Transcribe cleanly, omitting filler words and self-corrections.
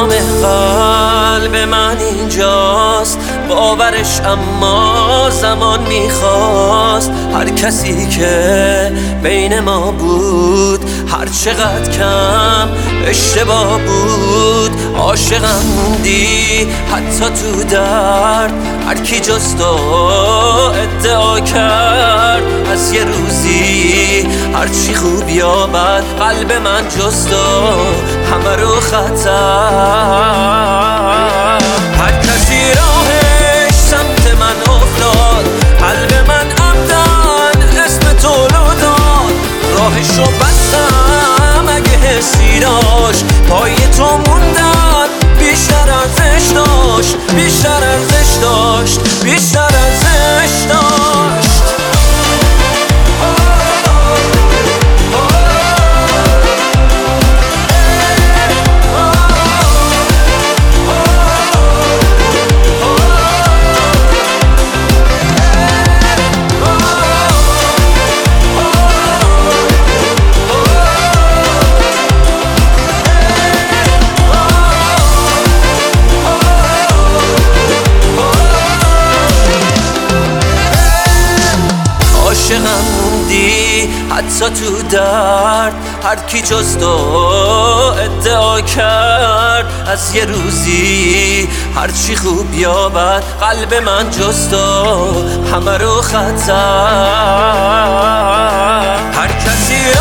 تمام قلب من اینجاست، باورش اما زمان میخواست. هر کسی که بین ما بود، هر چقدر کم اشتباه بود، عاشقم موندی حتی تو درد. هر کی جز تو ادعا کرد از یه روزی هرچی خوب یا بد، قلب من جز تو همه رو خطر. هر کسی راهش سمت من افتاد، قلب من عمدن اسم تو رو داد. راهشو بستم اگه حسی داشت، پای تو موندن بیشتر ارزش داشت، بیشتر ارزش داشت، بیشتر ارزش داشت. عاشقم موندی حتی تو درد. هر کی جز تو ادعا کرد از یه روزی هرچی خوب یا بد، قلب من جز تو همه رو خطر. هر کسی